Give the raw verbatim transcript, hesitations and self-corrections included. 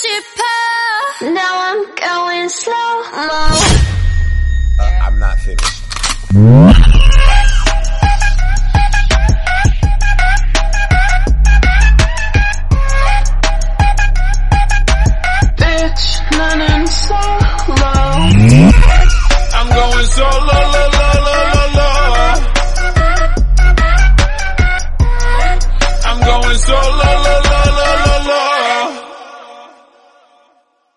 싶어. Now I'm going slow-mo. Uh, I'm not finished. Bitch, 나는 slow.